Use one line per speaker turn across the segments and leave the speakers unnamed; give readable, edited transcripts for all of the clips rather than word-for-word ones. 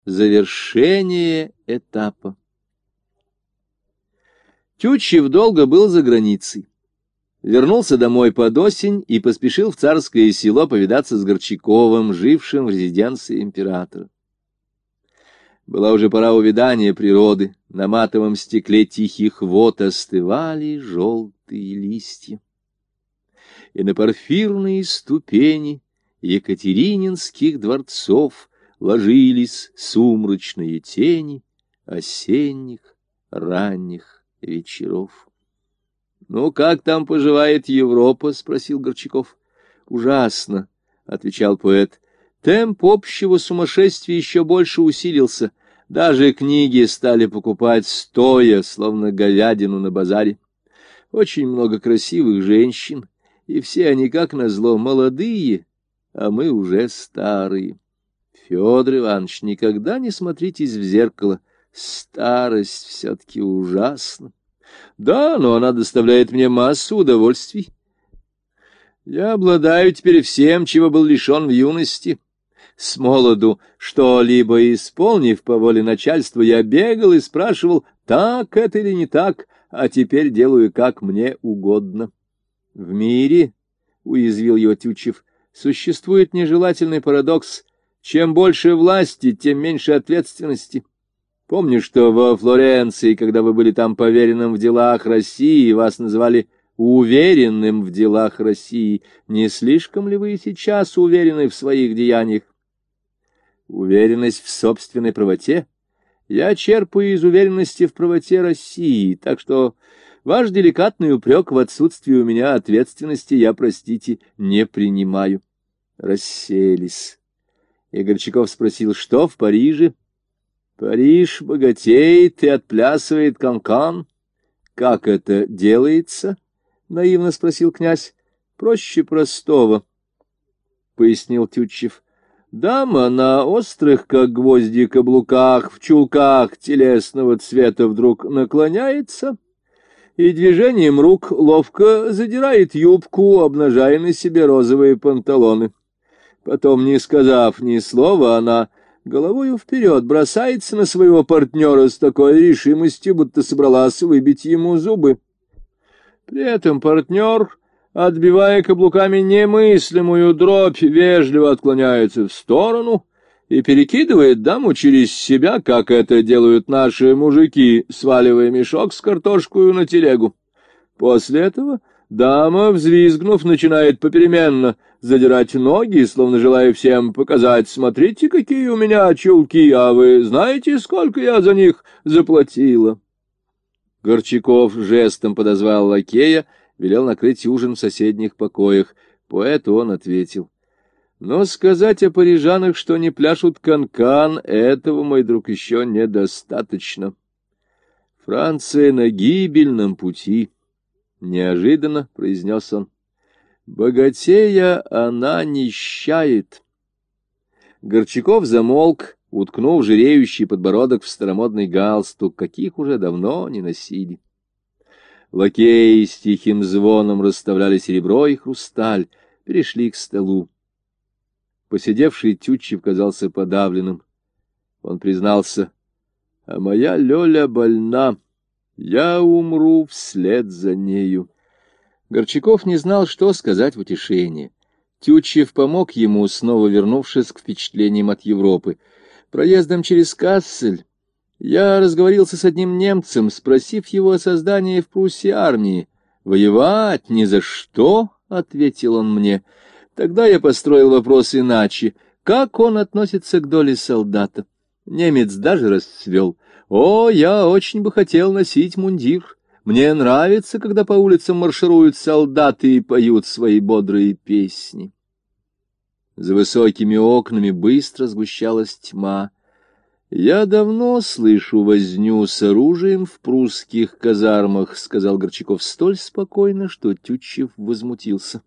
Завершение этапа. Тютчев долго был за границей. Вернулся домой под осень и поспешил в Царское Село повидаться с Горчаковым, жившим в резиденции императора. Была уже пора увядания природы, на матовом стекле тихих вод остывали желтые листья. И на порфирные ступени екатерининских дворцов ложились сумрачные тени осенних ранних вечеров. — Ну, как там поживает Европа? — спросил Горчаков. — Ужасно, — отвечал поэт. Темп общего сумасшествия еще больше усилился. Даже книги стали покупать стоя, словно говядину на базаре. Очень много красивых женщин, и все они, как назло, молодые, а мы уже старые. Федор Иванович, никогда не смотритесь в зеркало. Старость все-таки ужасна. Да, но она доставляет мне массу удовольствий. Я обладаю теперь всем, чего был лишен в юности. С молоду, что-либо исполнив по воле начальства, я бегал и спрашивал, так это или не так, а теперь делаю, как мне угодно. В мире, — уязвил его Тютчев, — существует нежелательный парадокс. Чем больше власти, тем меньше ответственности. Помню, что во Флоренции, когда вы были там поверенным в делах России, вас называли уверенным в делах России. Не слишком ли вы сейчас уверены в своих деяниях? Уверенность в собственной правоте? Я черпаю из уверенности в правоте России, так что ваш деликатный упрек в отсутствии у меня ответственности я, простите, не принимаю. Расселись. И Горчаков спросил, что в Париже? Париж богатеет и отплясывает канкан. Как это делается? Наивно спросил князь. Проще простого, пояснил Тютчев. Дама на острых, как гвозди, каблуках, в чулках телесного цвета вдруг наклоняется и движением рук ловко задирает юбку, обнажая на себе розовые панталоны. Потом, не сказав ни слова, она головою вперед бросается на своего партнера с такой решимостью, будто собралась выбить ему зубы. При этом партнер, отбивая каблуками немыслимую дробь, вежливо отклоняется в сторону и перекидывает даму через себя, как это делают наши мужики, сваливая мешок с картошкой на телегу. После этого дама, взвизгнув, начинает попеременно задирать ноги, словно желая всем показать: смотрите, какие у меня чулки, а вы знаете, сколько я за них заплатила. Горчаков жестом подозвал лакея, велел накрыть ужин в соседних покоях. Поэту он ответил: но сказать о парижанах, что не пляшут канкан, этого, мой друг, еще недостаточно. Франция на гибельном пути. Неожиданно произнес он. Богатея она нищает. Горчаков замолк, уткнув жиреющий подбородок в старомодный галстук, каких уже давно не носили. Лакеи с тихим звоном расставляли серебро и хрусталь, перешли к столу. Посидевший Тютчев казался подавленным. Он признался: а моя Лёля больна. Я умру вслед за нею. Горчаков не знал, что сказать в утешение. Тютчев помог ему, снова вернувшись к впечатлениям от Европы. Проездом через Кассель я разговорился с одним немцем, спросив его о создании в Пруссии армии. «Воевать ни за что», — ответил он мне. Тогда я построил вопрос иначе. Как он относится к доле солдата? Немец даже расцвел. «О, я очень бы хотел носить мундир. Мне нравится, когда по улицам маршируют солдаты и поют свои бодрые песни». За высокими окнами быстро сгущалась тьма. «Я давно слышу возню с оружием в прусских казармах», — сказал Горчаков столь спокойно, что Тютчев возмутился.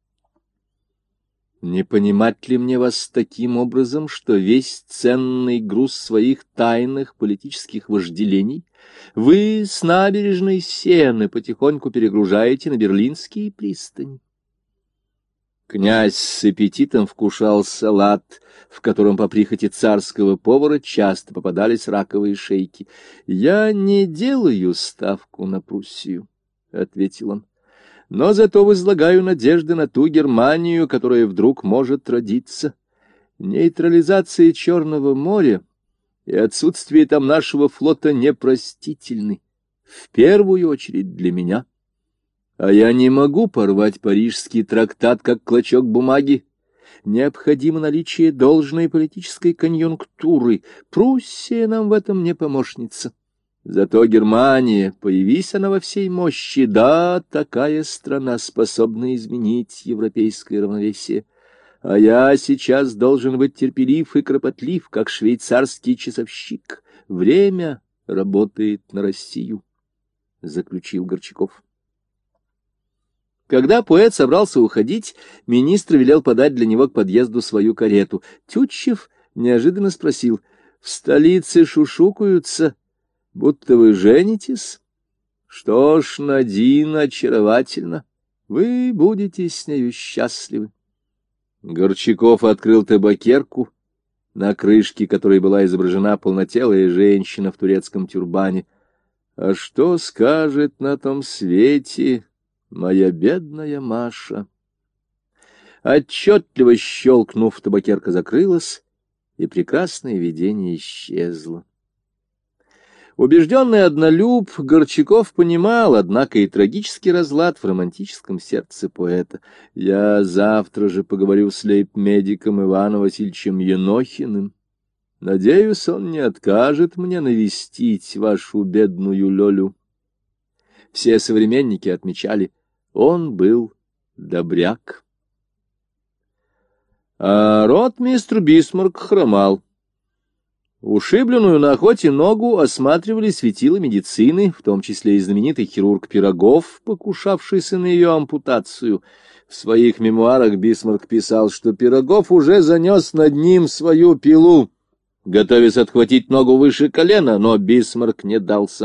«Не понимать ли мне вас таким образом, что весь ценный груз своих тайных политических вожделений вы с набережной Сены потихоньку перегружаете на берлинские пристани?» Князь с аппетитом вкушал салат, в котором по прихоти царского повара часто попадались раковые шейки. — Я не делаю ставку на Пруссию, — ответил он, — но зато возлагаю надежды на ту Германию, которая вдруг может родиться. Нейтрализация Черного моря и отсутствие там нашего флота непростительны, в первую очередь для меня. А я не могу порвать Парижский трактат, как клочок бумаги. Необходимо наличие должной политической конъюнктуры. Пруссия нам в этом не помощница. Зато Германия, появись она во всей мощи, да, такая страна способна изменить европейское равновесие. А я сейчас должен быть терпелив и кропотлив, как швейцарский часовщик. Время работает на Россию, — заключил Горчаков. Когда поэт собрался уходить, министр велел подать для него к подъезду свою карету. Тютчев неожиданно спросил: — В столице шушукаются, будто вы женитесь? Что ж, Надин очаровательна, вы будете с нею счастливы. Горчаков открыл табакерку, на крышке которой была изображена полнотелая женщина в турецком тюрбане. — А что скажет на том свете моя бедная Маша? Отчетливо щелкнув, табакерка закрылась, и прекрасное видение исчезло. Убежденный однолюб, Горчаков понимал, однако, и трагический разлад в романтическом сердце поэта. Я завтра же поговорю с лейб-медиком Иваном Васильевичем Енохиным. Надеюсь, он не откажет мне навестить вашу бедную Лёлю. Все современники отмечали, он был добряк. А ротмистр Бисмарк хромал. Ушибленную на охоте ногу осматривали светила медицины, в том числе и знаменитый хирург Пирогов, покушавшийся на ее ампутацию. В своих мемуарах Бисмарк писал, что Пирогов уже занес над ним свою пилу, готовясь отхватить ногу выше колена, но Бисмарк не дался.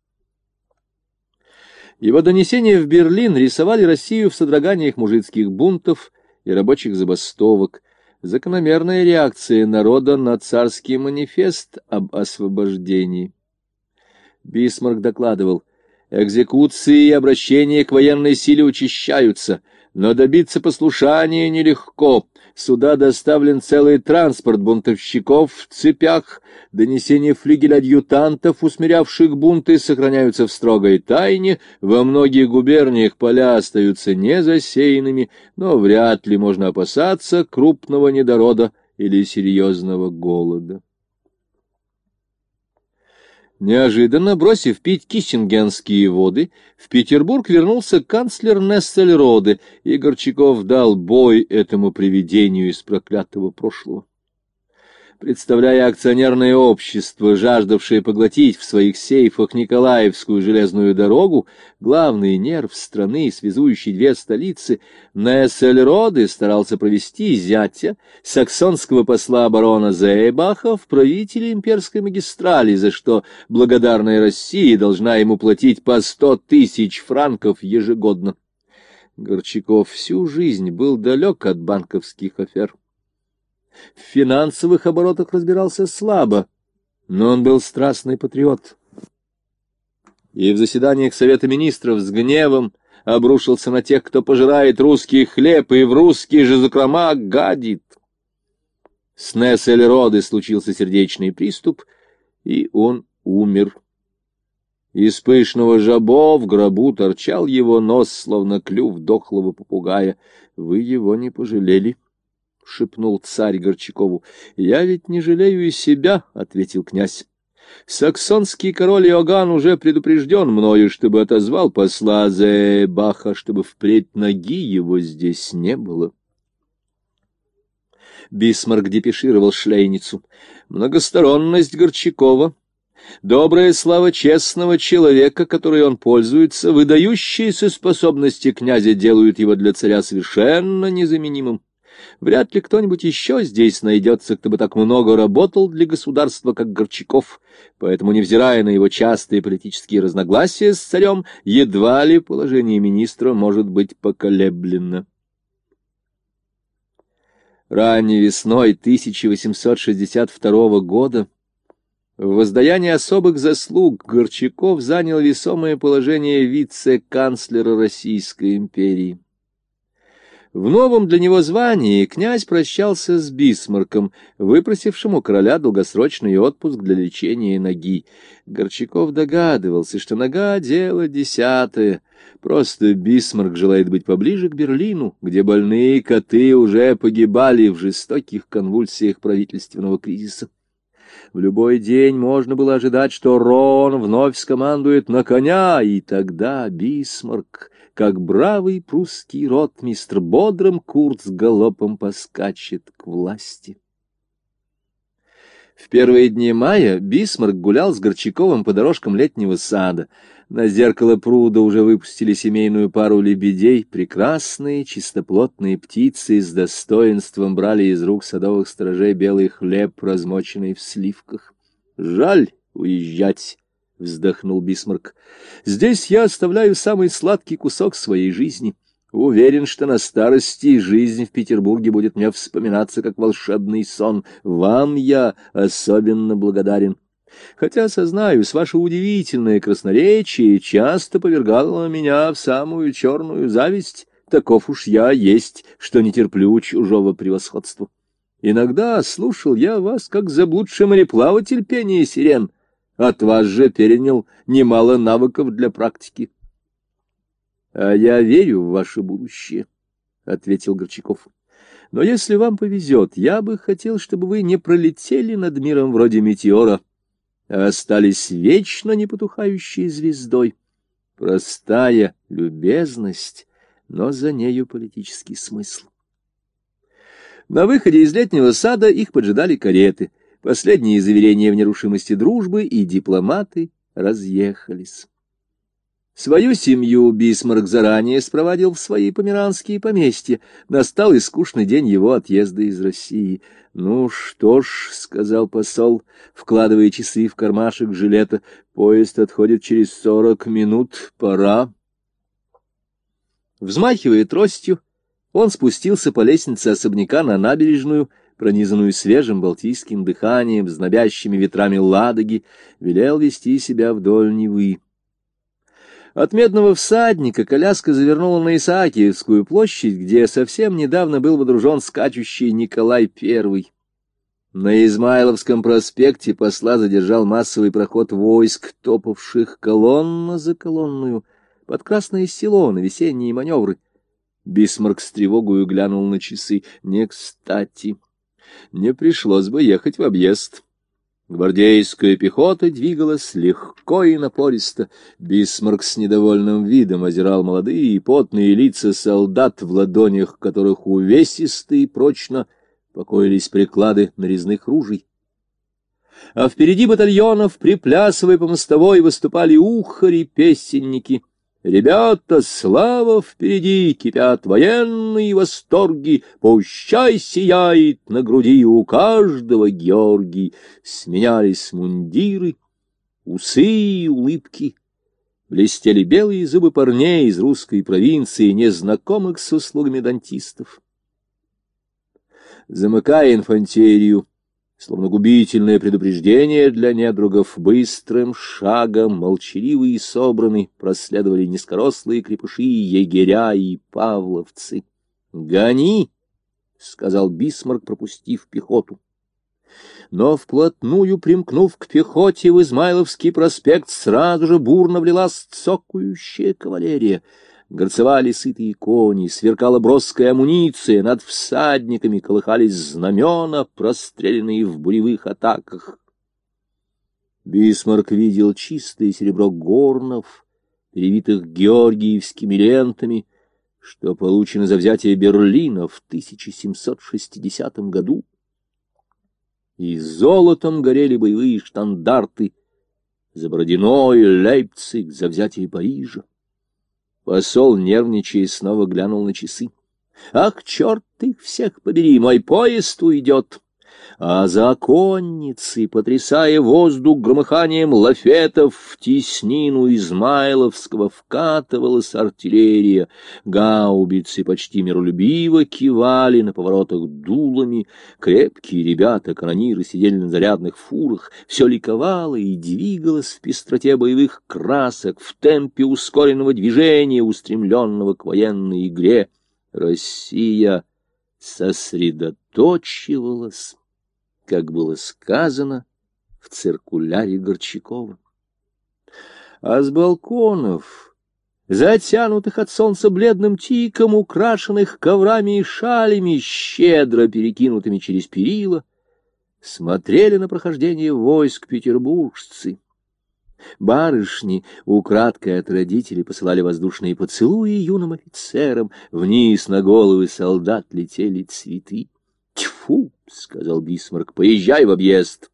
Его донесения в Берлин рисовали Россию в содроганиях мужицких бунтов и рабочих забастовок. Закономерная реакция народа на царский манифест об освобождении. Бисмарк докладывал: экзекуции и обращения к военной силе учащаются, но добиться послушания нелегко. Сюда доставлен целый транспорт бунтовщиков в цепях. Донесения флигель-адъютантов, усмирявших бунты, сохраняются в строгой тайне. Во многих губерниях поля остаются незасеянными, но вряд ли можно опасаться крупного недорода или серьезного голода. Неожиданно, бросив пить киссингенские воды, в Петербург вернулся канцлер Нессельроде, и Горчаков дал бой этому привидению из проклятого прошлого. Представляя акционерное общество, жаждавшее поглотить в своих сейфах Николаевскую железную дорогу, главный нерв страны, связующий две столицы, Нессельроде старался провести зятя, саксонского посла барона Зейбаха, в правители имперской магистрали, за что благодарная Россия должна ему платить по 100 000 франков ежегодно. Горчаков всю жизнь был далек от банковских афер. В финансовых оборотах разбирался слабо, но он был страстный патриот. И в заседаниях Совета Министров с гневом обрушился на тех, кто пожирает русский хлеб и в русские же закрома гадит. С Нессельроде случился сердечный приступ, и он умер. Из пышного жабо в гробу торчал его нос, словно клюв дохлого попугая. — Вы его не пожалели? — шепнул царь Горчакову. — Я ведь не жалею и себя, — ответил князь. Саксонский король Иоганн уже предупрежден мною, чтобы отозвал посла Зейбаха, чтобы впредь ноги его здесь не было. Бисмарк депешировал Шлейницу. Многосторонность Горчакова, добрая слава честного человека, которой он пользуется, выдающиеся способности князя делают его для царя совершенно незаменимым. Вряд ли кто-нибудь еще здесь найдется, кто бы так много работал для государства, как Горчаков, поэтому, невзирая на его частые политические разногласия с царем, едва ли положение министра может быть поколеблено. Ранней весной 1862 года в воздаянии особых заслуг Горчаков занял весомое положение вице-канцлера Российской империи. В новом для него звании князь прощался с Бисмарком, выпросившим у короля долгосрочный отпуск для лечения ноги. Горчаков догадывался, что нога — дело десятое. Просто Бисмарк желает быть поближе к Берлину, где больные коты уже погибали в жестоких конвульсиях правительственного кризиса. В любой день можно было ожидать, что Рон вновь скомандует на коня, и тогда Бисмарк, как бравый прусский ротмистр, бодрым курцгалопом поскачет к власти. В первые дни мая Бисмарк гулял с Горчаковым по дорожкам летнего сада. На зеркало пруда уже выпустили семейную пару лебедей. Прекрасные чистоплотные птицы с достоинством брали из рук садовых сторожей белый хлеб, размоченный в сливках. «Жаль уезжать», — вздохнул Бисмарк. «Здесь я оставляю самый сладкий кусок своей жизни. Уверен, что на старости жизнь в Петербурге будет мне вспоминаться как волшебный сон. Вам я особенно благодарен. Хотя, сознаюсь, ваше удивительное красноречие часто повергало меня в самую черную зависть. Таков уж я есть, что не терплю чужого превосходства. Иногда слушал я вас, как заблудший мореплаватель пения сирен. От вас же перенял немало навыков для практики». «А я верю в ваше будущее», — ответил Горчаков. «Но если вам повезет, я бы хотел, чтобы вы не пролетели над миром вроде метеора, а остались вечно непотухающей звездой. Простая любезность, но за нею политический смысл». На выходе из летнего сада их поджидали кареты, последние заверения в нерушимости дружбы, и дипломаты разъехались. Свою семью Бисмарк заранее спровадил в свои померанские поместья. Настал и скучный день его отъезда из России. «Ну что ж», — сказал посол, вкладывая часы в кармашек жилета, — «поезд отходит через 40 минут, пора». Взмахивая тростью, он спустился по лестнице особняка на набережную, пронизанную свежим балтийским дыханием, знобящими ветрами Ладоги, велел вести себя вдоль Невы. От Медного всадника коляска завернула на Исаакиевскую площадь, где совсем недавно был водружен скачущий Николай I. На Измайловском проспекте посла задержал массовый проход войск, топавших колонна за колонную под Красное Село на весенние маневры. Бисмарк с тревогою глянул на часы. Не кстати. Не пришлось бы ехать в объезд. Гвардейская пехота двигалась легко и напористо. Бисмарк с недовольным видом озирал молодые и потные лица солдат, в ладонях которых увесисто и прочно покоились приклады нарезных ружей. А впереди батальонов, приплясывая по мостовой, выступали ухари-песенники. «Ребята, слава впереди, кипят военные восторги, пущай сияет на груди у каждого Георгий». Сменялись мундиры, усы и улыбки. Блестели белые зубы парней из русской провинции, незнакомых с услугами дантистов. Замыкая инфантерию, словно губительное предупреждение для недругов, быстрым шагом, молчаливые и собранные, проследовали низкорослые крепыши, егеря и павловцы. «Гони!» — сказал Бисмарк, пропустив пехоту. Но вплотную примкнув к пехоте в Измайловский проспект, сразу же бурно влилась цокающая кавалерия. Горцевали сытые кони, сверкала броская амуниция, над всадниками колыхались знамена, простреленные в буревых атаках. Бисмарк видел чистое серебро горнов, перевитых георгиевскими лентами, что получено за взятие Берлина в 1760 году. И золотом горели боевые штандарты за Бородино и Лейпциг, за взятие Парижа. Посол, нервничая, снова глянул на часы. «Ах, черт их всех побери, мой поезд уйдет!» а законницы, потрясая воздух громыханием лафетов, в теснину Измайловского вкатывалась артиллерия, гаубицы почти миролюбиво кивали на поворотах дулами, крепкие ребята, канониры, сидели на зарядных фурах, все ликовало и двигалось в пестроте боевых красок, в темпе ускоренного движения, устремленного к военной игре. Россия сосредоточивалась, как было сказано в циркуляре Горчакова. А с балконов, затянутых от солнца бледным тиком, украшенных коврами и шалями, щедро перекинутыми через перила, смотрели на прохождение войск петербуржцы. Барышни украдкой от родителей посылали воздушные поцелуи юным офицерам, вниз на головы солдат летели цветы. «Тьфу!» — сказал Бисмарк, — «поезжай в объезд».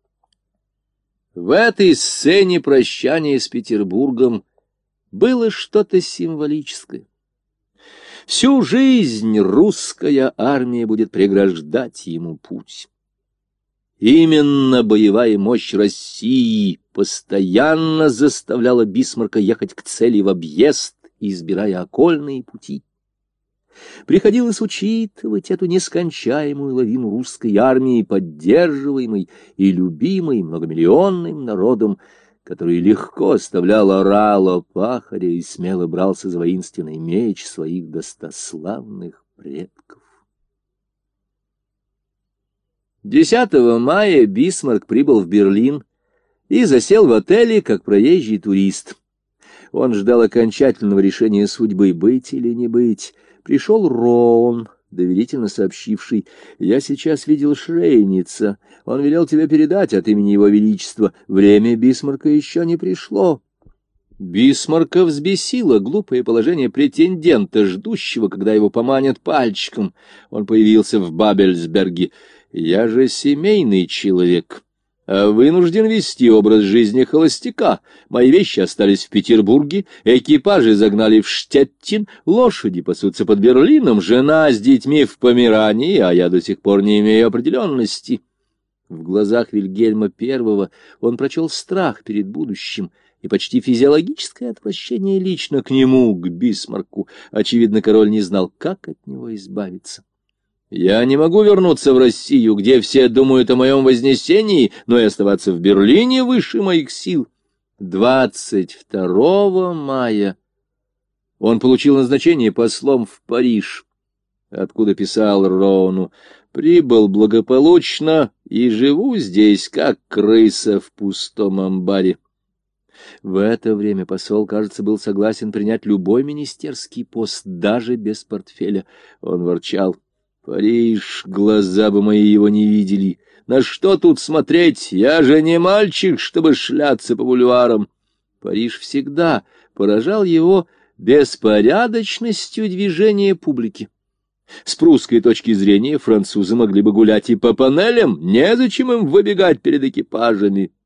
В этой сцене прощания с Петербургом было что-то символическое. Всю жизнь русская армия будет преграждать ему путь. Именно боевая мощь России постоянно заставляла Бисмарка ехать к цели в объезд, избирая окольные пути. Приходилось учитывать эту нескончаемую лавину русской армии, поддерживаемой и любимой многомиллионным народом, который легко оставлял орала пахаря и смело брался за воинственный меч своих достославных предков. 10 мая Бисмарк прибыл в Берлин и засел в отеле как проезжий турист. Он ждал окончательного решения судьбы, быть или не быть. Пришел Роун, доверительно сообщивший: «Я сейчас видел Шрейница. Он велел тебе передать от имени его величества. Время Бисмарка еще не пришло». Бисмарка взбесило глупое положение претендента, ждущего, когда его поманят пальчиком. Он появился в Бабельсберге. «Я же семейный человек, а вынужден вести образ жизни холостяка. Мои вещи остались в Петербурге, экипажи загнали в Штеттин, лошади пасутся под Берлином, жена с детьми в Померании, а я до сих пор не имею определенности». В глазах Вильгельма I он прочел страх перед будущим и почти физиологическое отвращение лично к нему, к Бисмарку. Очевидно, король не знал, как от него избавиться. «Я не могу вернуться в Россию, где все думают о моем вознесении, но и оставаться в Берлине выше моих сил». 22 мая он получил назначение послом в Париж, откуда писал Роуну: «Прибыл благополучно и живу здесь, как крыса в пустом амбаре». В это время посол, кажется, был согласен принять любой министерский пост, даже без портфеля. Он ворчал: «Париж, глаза бы мои его не видели. На что тут смотреть? Я же не мальчик, чтобы шляться по бульварам». Париж всегда поражал его беспорядочностью движения публики. С прусской точки зрения французы могли бы гулять и по панелям, незачем им выбегать перед экипажами.